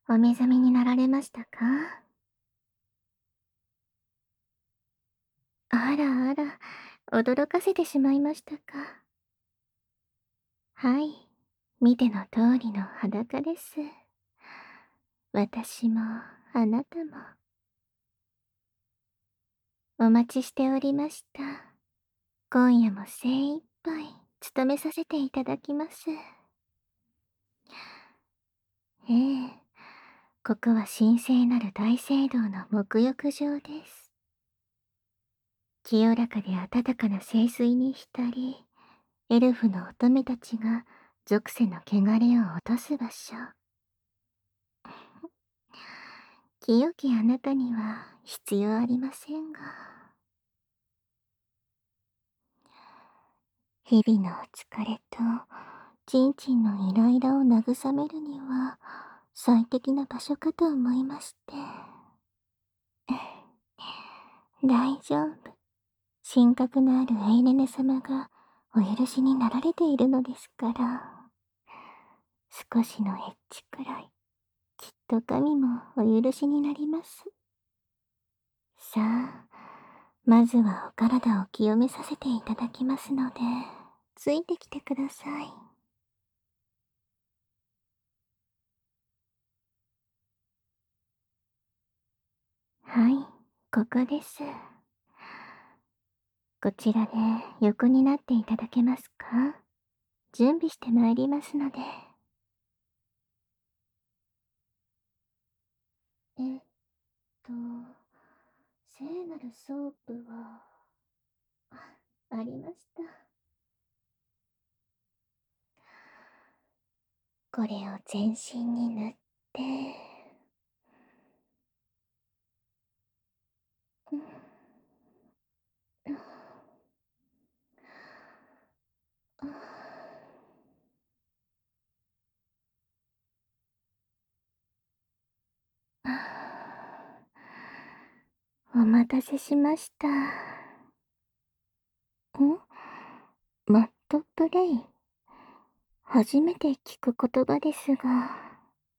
お目覚めになられましたか？あらあら、驚かせてしまいましたか。はい、見ての通りの裸です。私も、あなたも、お待ちしておりました。今夜も精一杯、務めさせていただきます。ええ、ここは神聖なる大聖堂の沐浴場です。清らかで温かな聖水に浸り、エルフの乙女たちが属性の汚れを落とす場所。清きあなたには必要ありませんが、日々のお疲れと、ちんちんのイライラを慰めるには、最適な場所かと思いまして。大丈夫。神格のあるエイレネ様がお許しになられているのですから。少しのエッチくらい、きっと神もお許しになります。さあ、まずはお体を清めさせていただきますので、ついてきてください。はい、ここです。こちらで横になっていただけますか？準備してまいりますので。えっと、聖なるソープは、ありました。これを全身に塗って、うん、お待たせしました。マットプレイ。初めて聞く言葉ですが、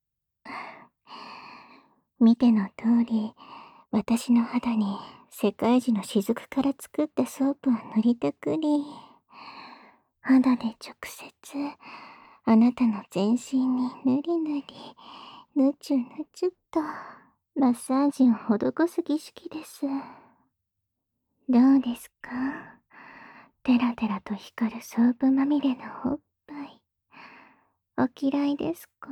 見ての通り、私の肌に世界中の雫から作ったソープを塗りたくり、肌で直接、あなたの全身にぬりぬり、ぬちゅぬちゅっと、マッサージを施す儀式です。どうですか？テラテラと光るソープまみれのおっぱい。お嫌いですか？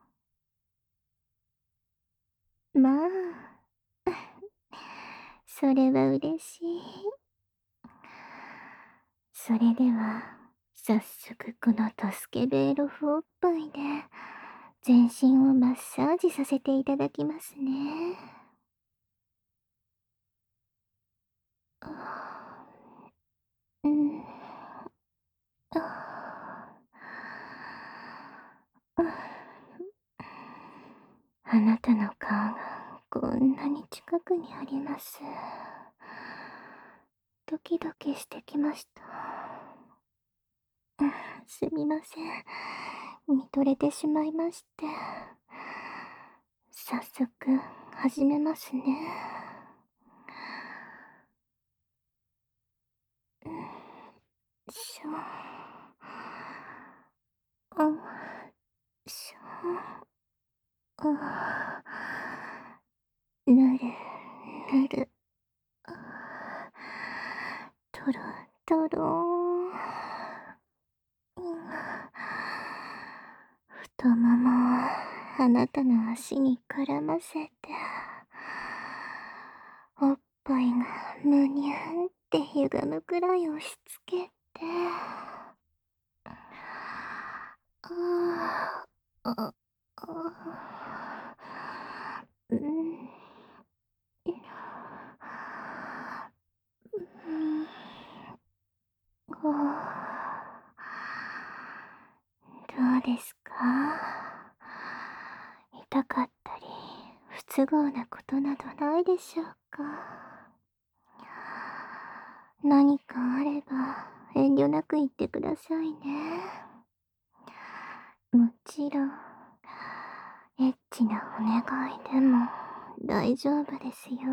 まあ、それは嬉しい。それでは、早速このトスケベーロフおっぱいで、全身をマッサージさせていただきますね。うん。あなたの顔がこんなに近くにあります。ドキドキしてきました。すみません。見とれてしまいまして。早速、始めますね。しょ、あ、しょ、あ、なる、なる、とろ、とろ。太ももをあなたの足に絡ませて、おっぱいがむにゅんって歪むくらい押し付けて、ああ、うん、うん、どうですか？痛かったり、不都合なことなどないでしょうか？何かあれば遠慮なく言ってくださいね。もちろん、 エッチなお願いでも大丈夫ですよ。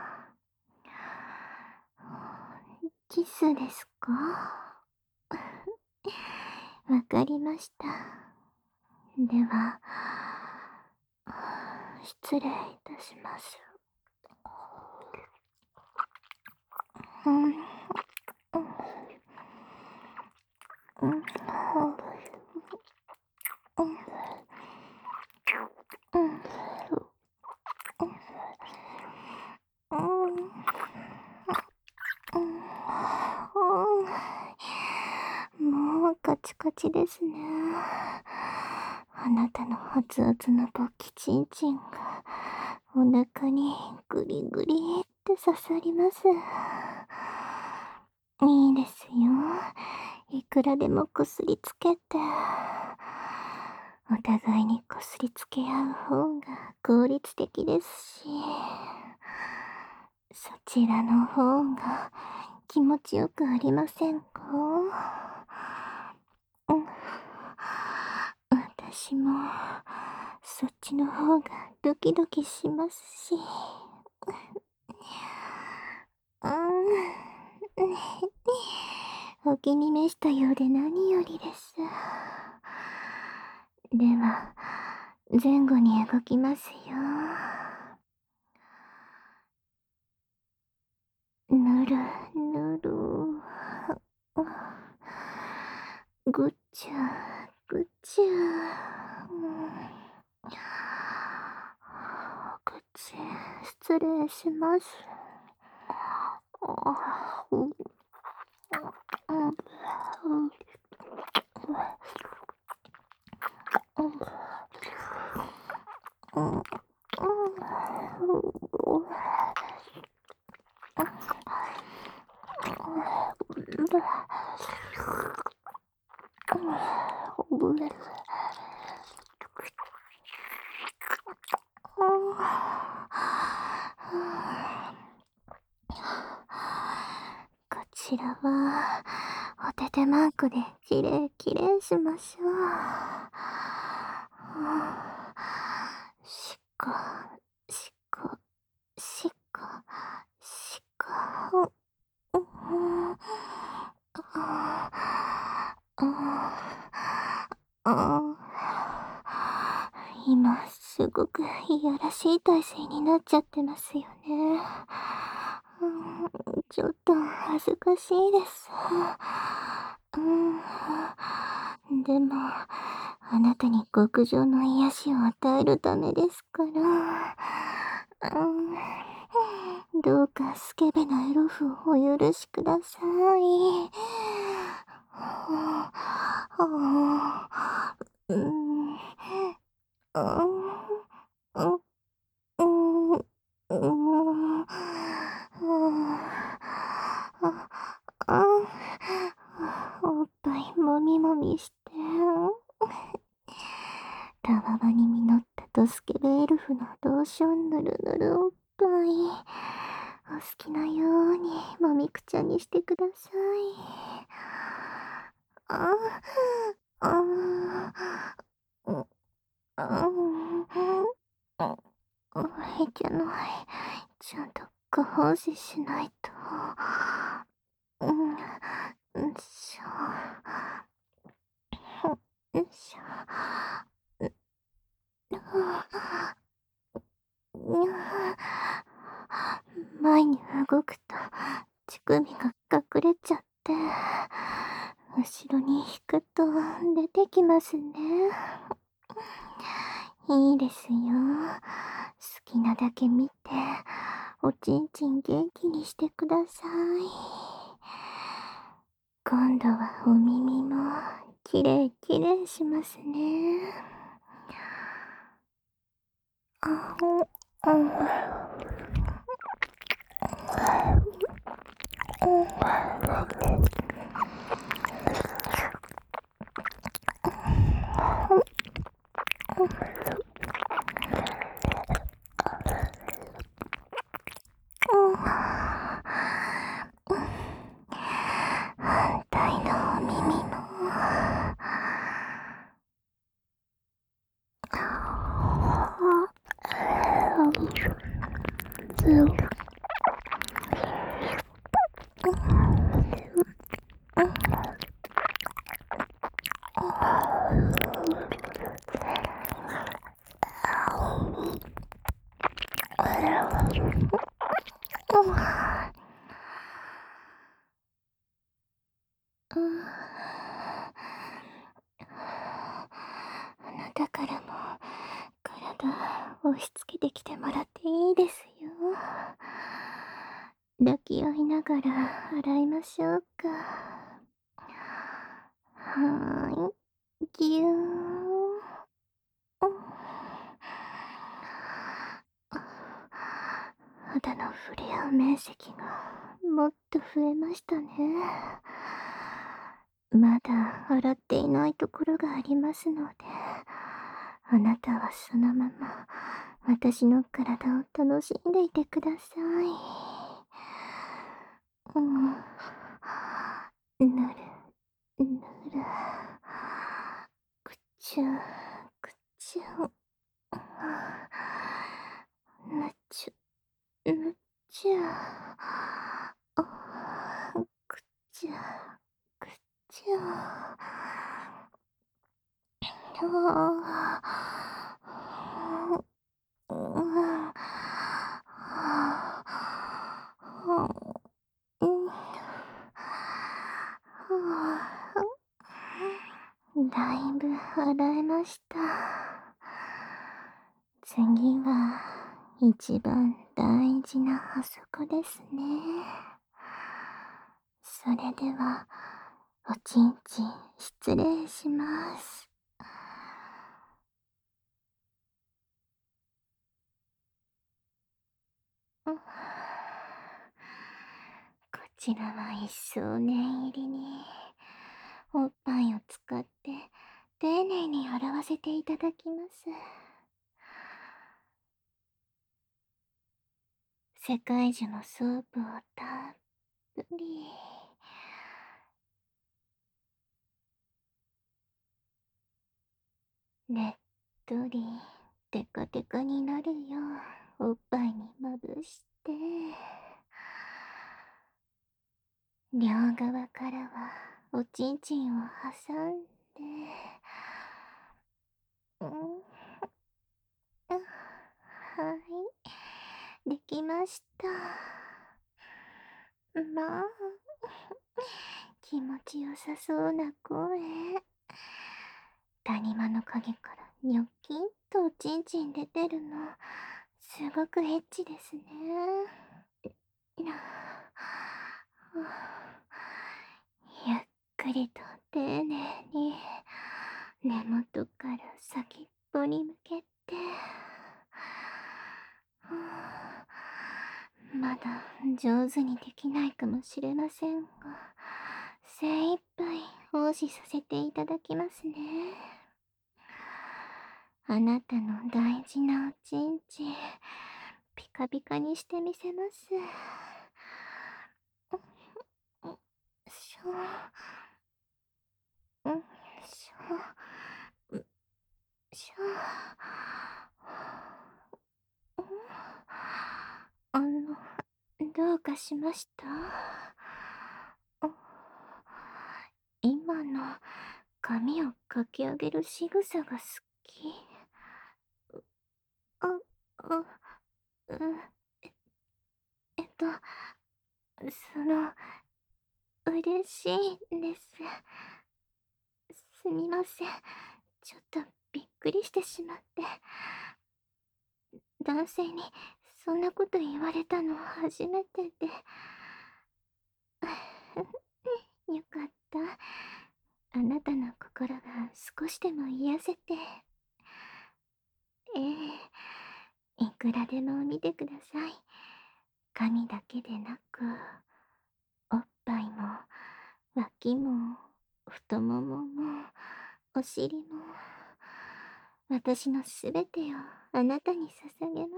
キスですか？わかりました。では、失礼いたします。うん、うん、うん、うん、うん、うん、もうカチカチですね。あなたの熱々の勃起チンチンがお腹にグリグリって刺さります。いいですよ。いくらでもこすりつけて。お互いにこすりつけ合う方が効率的ですし、そちらの方が気持ちよくありませんか？うん、私もそっちの方がドキドキしますし。うん、お気に召したようで何よりです。では、前後に動きますよ。ぬるぬる。ぐっちゃぐっちゃ。口、失礼します。こちらはおててマークできれいきれいしましょう。しっこしっこしっこしっこ。今すごくいやらしい体勢になっちゃってますよね。ちょっと恥ずかしいです。でも、あなたに極上の癒しを与えるためですから。どうかスケベなエロフをお許しください。うん、うん、うん、おっぱいもみもみして。たわわに実ったドスケベエルフのローションぬるぬるおっぱい。お好きなようにもみくちゃにしてください。あ、あ、うん、いけない。ちゃんと下半身しないと。んしょ。んしょ。前に動くと乳首が隠れちゃって、後ろに引くと出てきますね。いいですよ。好きなだけ見て、おちんちん元気にしてください。今度はお耳もきれいきれいしますね。あ、うん、反対のお耳も。 あなたからも体押し付けてきてもらっていいですよ。抱き合いながら洗いましょうか。はーい。ぎゅーん。肌の触れ合う面積がもっと増えましたね。まだ洗っていないところがありますので、あなたはそのまま私の体を楽しんでいてください。うん。ぬる、ぬる。くちゅ、くちゅ。むちゅ、むちゅ。くちゅ、くちゅ。だいぶ洗えました。次は一番大事なあそこですね。それではおちんちん失礼します。こちらは一層念入りにおっぱいを使って丁寧に洗わせていただきます。世界樹のソープをたっぷり。ねっとりテカテカになるようおっぱいにまぶして、両側からはおちんちんを挟んで、うん、はい、できました。まあ、気持ちよさそうな声。谷間の影からニョキンとおちんちん出てるの、すごくエッチですね。ゆっくりと丁寧に根元から先っぽに向けて、まだ上手にできないかもしれませんが、精一杯奉仕させていただきますね。あなたの大事なおちんちんピカピカにしてみせます。しょ、しょ、しょ。どうかしました？今の髪をかき上げる仕草が好き。あ、あ、う、えっと、嬉しいです。すみません。ちょっとびっくりしてしまって。男性にそんなこと言われたの初めてで。よかった。あなたの心が少しでも癒せて。ええ、いくらでも見てください。髪だけでなく、おっぱいも、脇も、太ももも、お尻も、私のすべてをあなたに捧げます。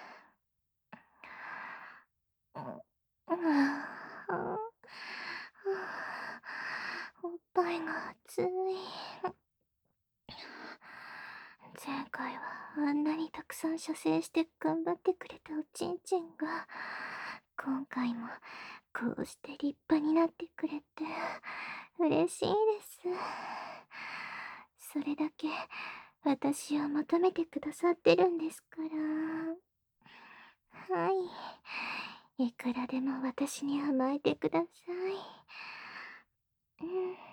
おっぱいが熱い。前回はあんなにたくさん射精して頑張ってくれたおちんちんが、今回もこうして立派になってくれて、嬉しいです。それだけ私を求めてくださってるんですから。はい。いくらでも私に甘えてください。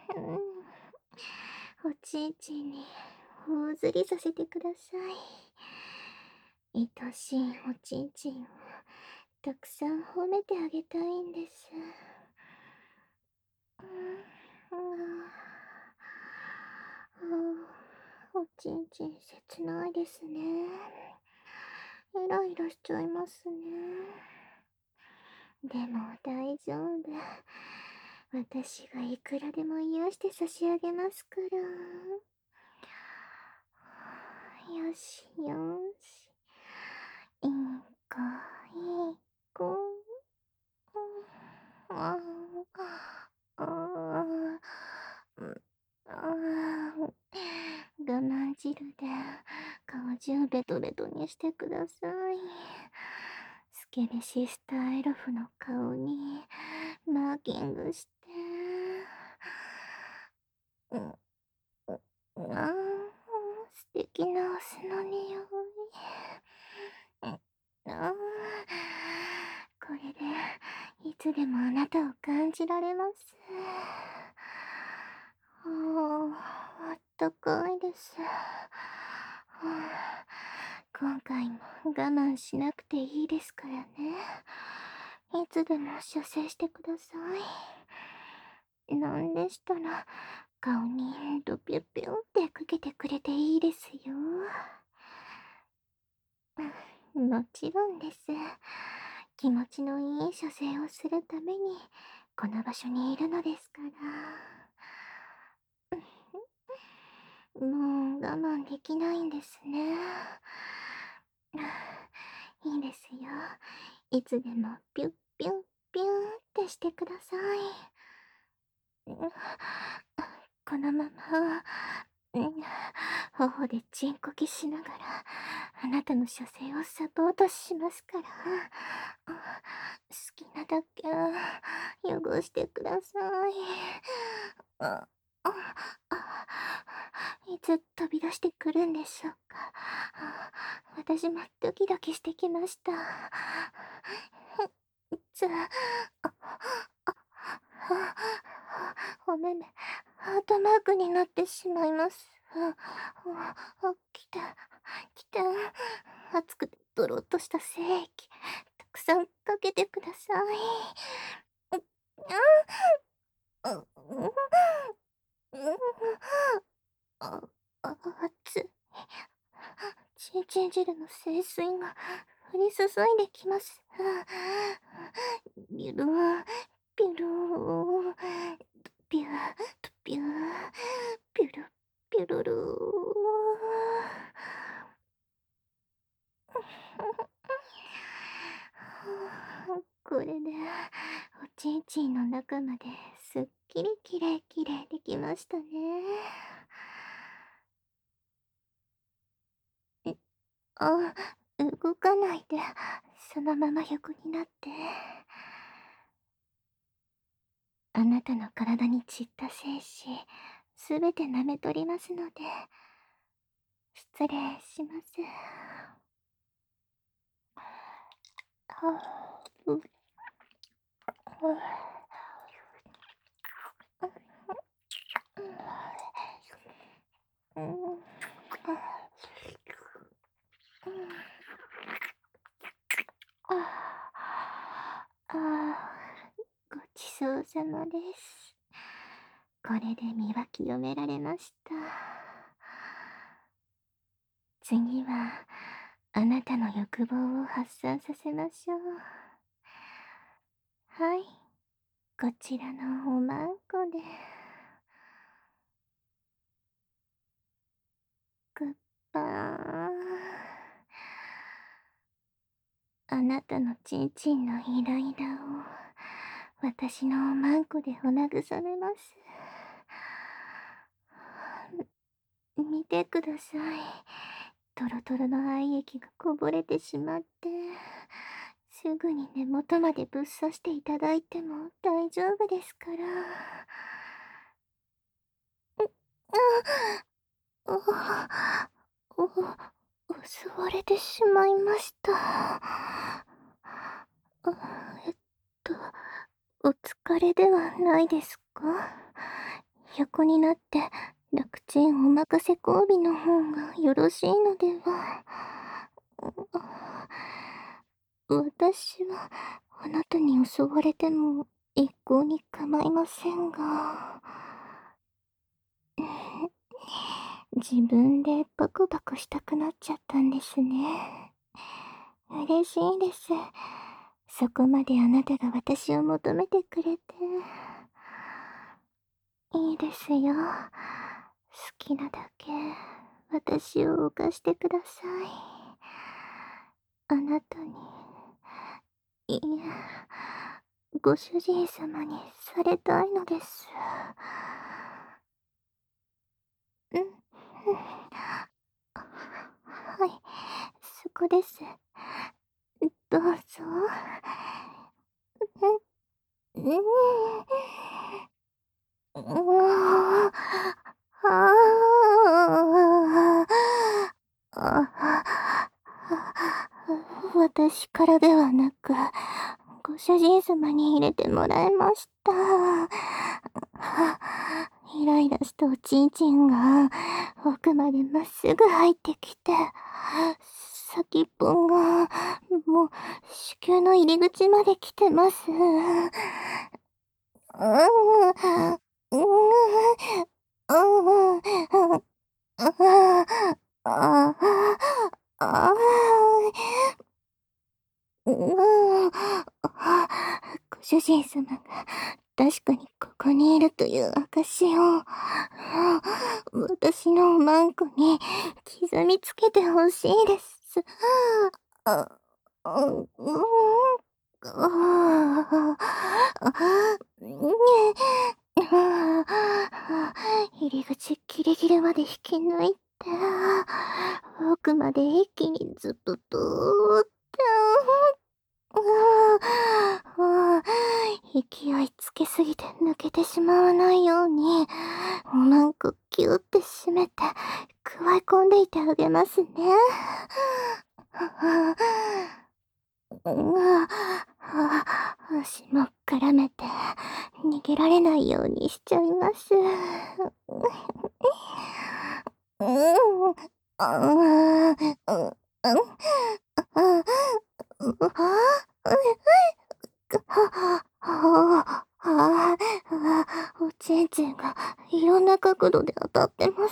おちんちんに頬ずりさせてください。愛しいおちんちんをたくさん褒めてあげたいんです。おちんちん切ないですね。イライラしちゃいますね。でも大丈夫。私がいくらでも癒して差し上げますから。よしよし。いい子、いい子。ああ、我慢汁で顔中ベトベトにしてください。スケベシスターエルフの顔にマーキングして。うん、ああ、素敵なお酢の匂い。ああ、これでいつでもあなたを感じられます。あったかいです。今回も我慢しなくていいですからね。いつでも射精してください。なんでしたら、顔にドピュピュってかけてくれていいですよ。もちろんです。気持ちのいい射精をするために、この場所にいるのですから。もう我慢できないんですね。いいですよ。いつでもピュッピュッピューってしてください。このまま、頬でチンコキしながら、あなたの射精をサポートしますから。好きなだけ汚してください。ああいつ飛び出してくるんでしょうか。私もドキドキしてきました。じゃお目目、ハートマークになってしまいます。来た、来た。熱くてドロッとした精液、たくさんかけてください。うんうんあ、熱い。ちんちん汁の清水が降り注いできます。ビュルー、ビュルー、ビュー、ビュー、ビュル、ビュルルこれで、おちんちんの中まですっきりきれいきれいできましたね。あ、動かないで、そのまま横になって。あなたの体に散った精子、すべて舐め取りますので、失礼します。はう、う、うん、ごちそうさまです。これで身は清められました。次は、あなたの欲望を発散させましょう。はい、こちらのおまんこで。グッバー。あなたのちんちんのイライラを私のおまんこでお慰めます。見てください。 トロトロの愛液がこぼれてしまって、すぐに根元までぶっ刺していただいても大丈夫ですから。あ、あ、襲われてしまいました。えっと、お疲れではないですか？横になって楽ちんお任せ交尾の方がよろしいのでは。私はあなたに襲われても一向に構いませんが。自分でバクバクしたくなっちゃったんですね。嬉しいです。そこまであなたが私を求めてくれて。いいですよ。好きなだけ私を犯してください。あなたに、いえ、ご主人様にされたいのです。うん、うん。はい、そこです。どうぞ。うん、うん。うわあ、私からではなく、ご主人様に入れてもらいました。イライラしたおちんちんが奥までまっすぐ入ってきて、先っぽがもう子宮の入り口まで来てます。うん、うん、うん、ああ、うん、ご主人様が確かにここにいるという証を、私のおまんこに刻みつけてほしいです。あ、うん、入り口ギリギリまで引き抜いて、奥まで一気にズブブーって、勢いつけすぎて抜けてしまわないように、おまんこギュって締めて、くわえ込んでいてあげますね。足も絡めて逃げられないようにしちゃいます。うん、ああ、うん、おちんちんがいろんな角度で当たってます。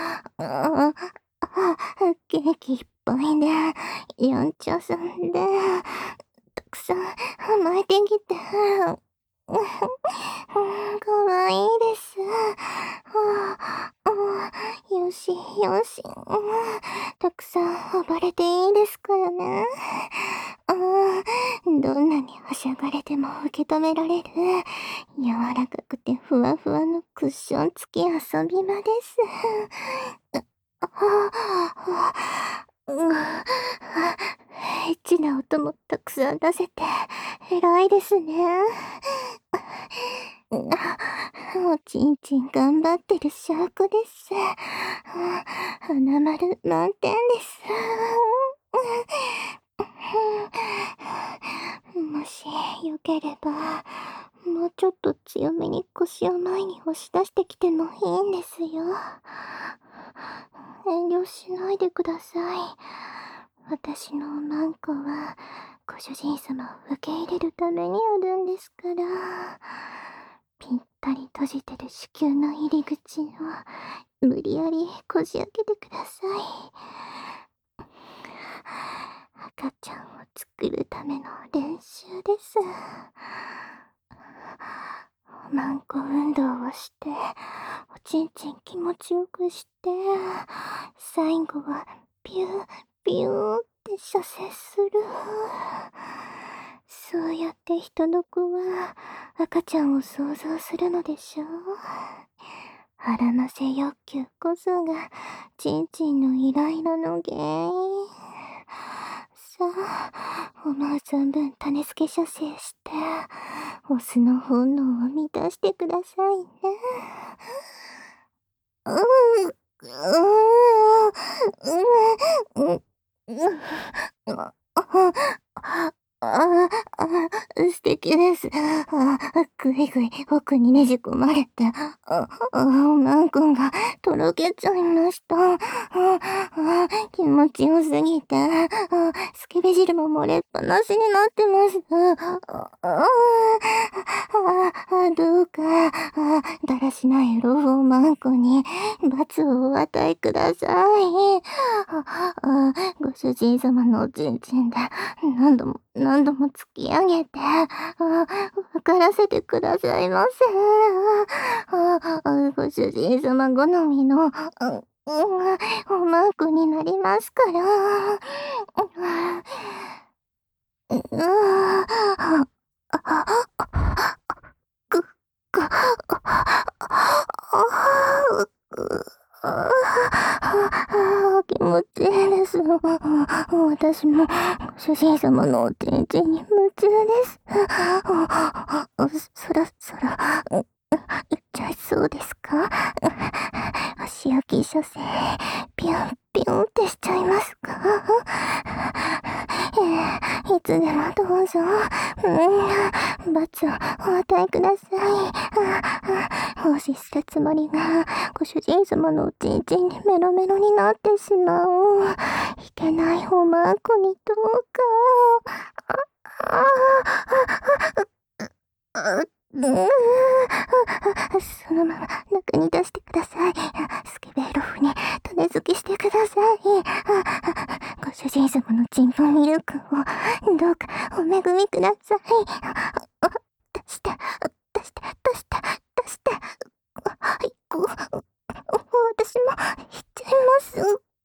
元気いっぱいで、やんちゃさんで、たくさん甘えてきて、かわいいです。よしよし、たくさん暴れていいですからね。どんなにはしゃがれても受け止められる、柔らかくてふわふわのクッション付き遊び場です。エッチな音もたくさん出せて、偉いですね。おちんちん頑張ってる証拠です。花丸満点です。もしよければ、もうちょっと強めに腰を前に押し出してきてもいいんですよ。遠慮しないでください。私のおまんこは、ご主人様を受け入れるためにあるんですから。ぴったり閉じてる子宮の入り口を、無理やりこじ開けてください。赤ちゃんを作るための練習です。おまんこ運動をして、おちんちん気持ちよくして、最後はピューピューって射精する。そうやって人の子は赤ちゃんを想像するのでしょう。 腹ませ欲求こそが、ちんちんのイライラの原因。さあ、思う存分種付け射精して、オスの本能を満たしてくださいね。うーん、うーん、うーん、うーん、あ素敵です。ぐいぐい奥にねじ込まれて、マンコンがとろけちゃいました。気持ちよすぎて、スケベ汁も漏れっぱなしになってます。どうか、だらしないロフォーマンコに罰をお与えください。ご主人様のおちんちんで何度も何度も突き上げて、分からせてくださいませ。ご主人様好みの、おまんこになりますから。く、く、気持ちいいです。私も主人様のおちんちんに夢中です。そろそろ、行っちゃいそうですか？足焼き射精、ピュンピュンってしちゃいますか？いつでもどうぞ、罰をお与えください。放置したつもりが、ご主人様のおちんちんにメロメロになってしまう。いけないおまんこにどうか。そのまま中に出してください。スケベロフに種付けしてください。ご主人様のチンポミルクをどうかお恵みください。出して、出して、出して、出して。はい、私も行っちゃいます。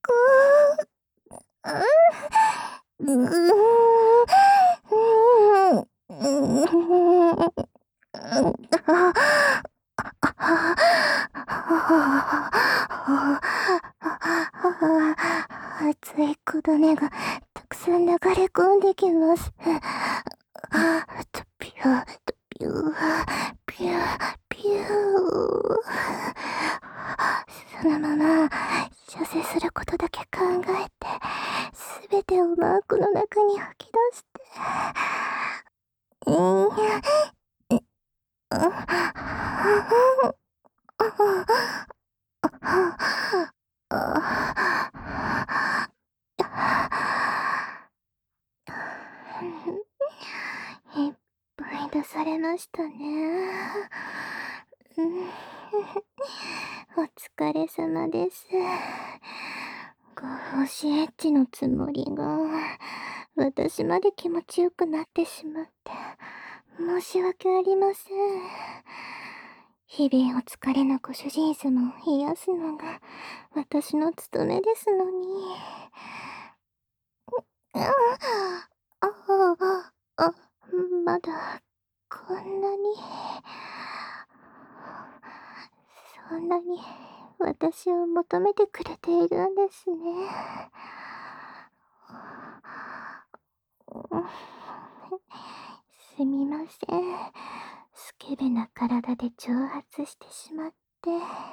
熱い小種がたくさん流れ込んできます。とピュー、とピュー、ピュー、ピュー。そのまま射精することだけ考えて、すべてをマークの中に吐き出して、いっぱい出されましたね。お疲れ様です。ご奉仕エッチのつもりが、私まで気持ちよくなってしまって、申し訳ありません。日々お疲れのご主人様を癒すのが私の務めですのに。まだ、こんなに、そんなに、私を求めてくれているんですね。すみません。スケベな体で挑発してしまって。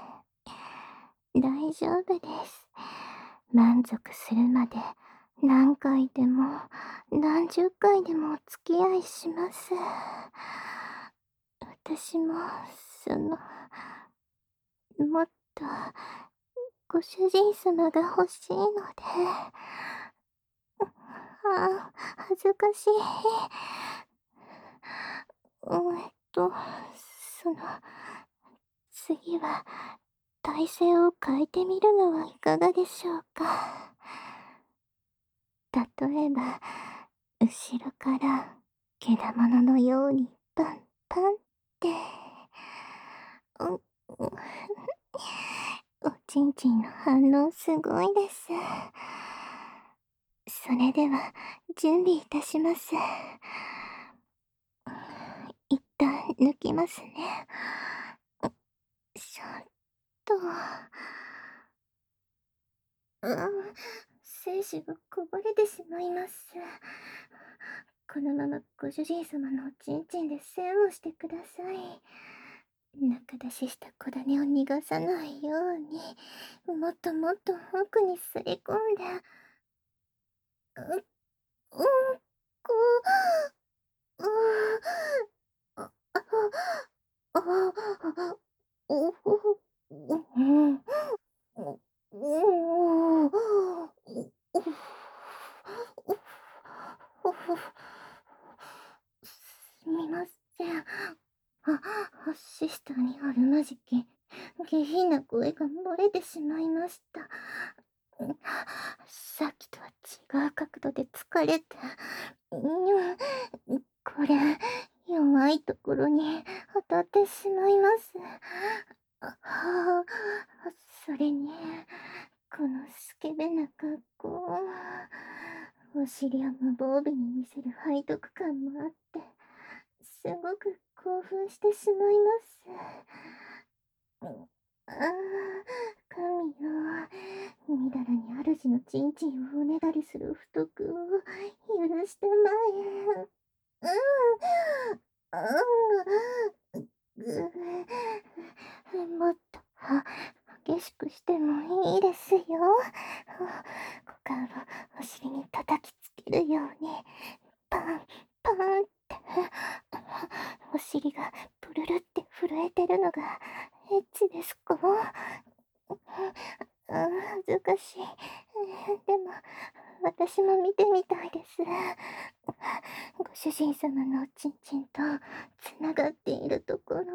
大丈夫です。満足するまで何回でも何十回でもお付き合いします。私も、もっとご主人様が欲しいので。恥ずかしい。その、次は体勢を変えてみるのはいかがでしょうか。例えば、後ろからけだもののようにパンパンって。おちんちんの反応すごいです。それでは準備いたします。一旦抜きますね。しょ。 と。精子がこぼれてしまいます。このままご主人様のおちんちんで栓をしてください。中出しした小種を逃がさないように、もっともっと奥にすり込んで、う、うんこ、う、あ、あ、あ、おほ、うん、お、おお、お、すみません。シスターにあるまじき、下品な声が漏れてしまいました。さっきとは違う角度で疲れて、これ、弱いところに当たってしまいます。ああ、それに、このスケベな格好、お尻を無防備に見せる背徳感もあって、すごく興奮してしまいます。ああ、神よ、みだらに主のちんちんをおねだりする不徳を許してまえ。うん、もっと激しくしてもいいですよ。股間をお尻に叩きつけるように、パン、パンって、お尻がプルルって震えてるのがエッチですか？恥ずかしい。でも、私も見てみたいです。ご主人様のおちんちんとつながっているところ。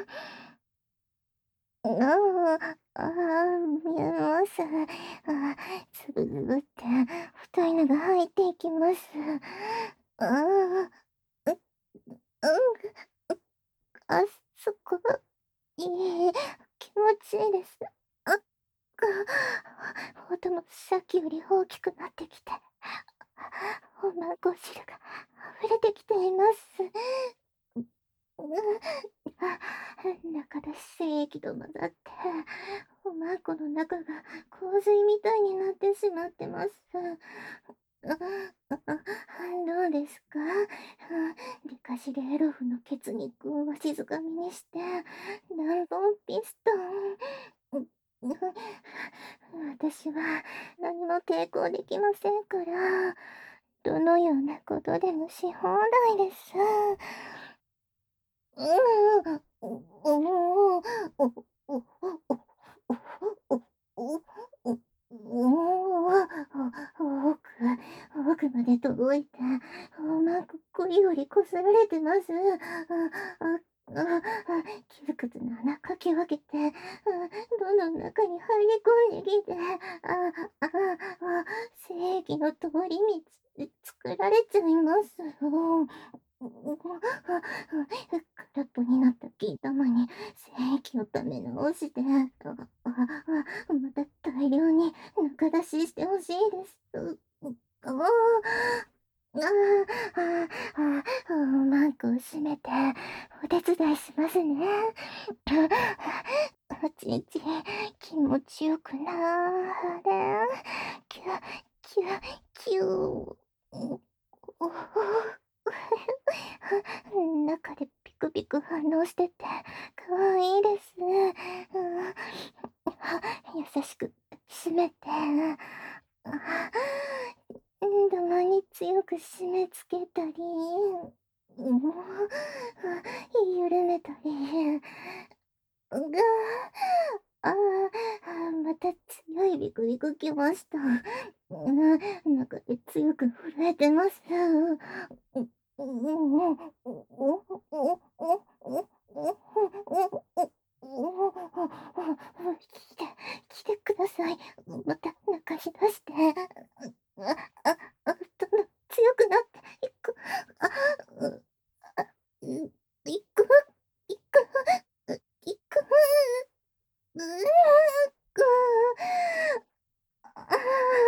見えます。つぶつぶって太いのが入っていきます。ああ、う、うん、あそこ、いい、気持ちいいです。あ、音もさっきより大きくなってきて、おまんこ汁が溢れてきています。中出し精液と混ざって、おまんこの中が洪水みたいになってしまってます。どうですか？デカシレエロフの血肉をわしづかみにして、何本ピストン。私は何も抵抗できませんから、どのようなことでもし放題です。うーん、おおお、おおおおおおお奥まで届いて、なんかこりごりこすられてます。窮屈な穴かき分けて、どんどん中に入り込んできて、正義の通り道作られちゃいます。空っぽになった金玉に精液を溜め直して、また大量に中出ししてほしいです。ああ、マンクを閉めてお手伝いしますね。おちんちん気持ちよくなーれ。キュキュキュお中でピクピク反応しててかわいいです。優しく締めて、たまに強く締め付けたり、緩めたり、また強いビクビクきました。中で強く震えてます。来て、来てください。また中に出して。どんどん強くなっていく。ういく、いく、いく。うーく。あ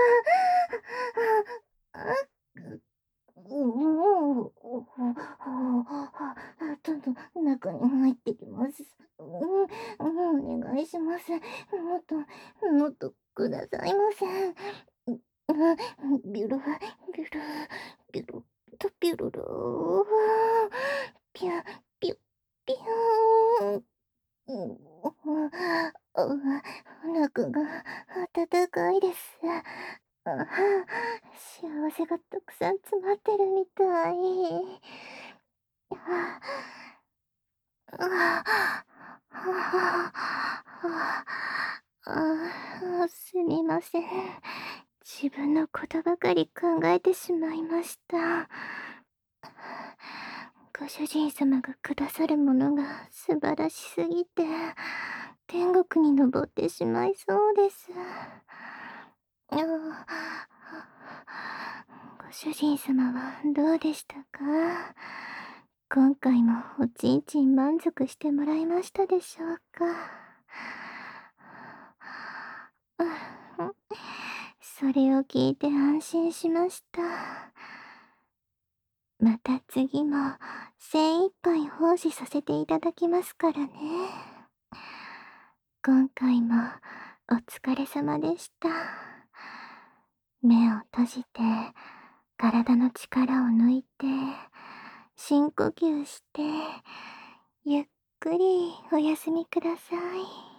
あ、どんどん中に入ってきます。お願いしませ。もっとくださいませ。ビュル、ビュル、ビュルとビュルルー。ピュ、ピュ、ピューン。お腹が温かいです。あ幸せがたくさん詰まってるみたい。すみません。自分のことばかり考えてしまいました。ご主人様がくださるものが素晴らしすぎて、天国に登ってしまいそうです。ご主人様はどうでしたか？今回もおちんちん満足してもらえましたでしょうか？それを聞いて安心しました。また次も精一杯奉仕させていただきますからね。今回もお疲れ様でした。目を閉じて体の力を抜いて深呼吸してゆっくりお休みください。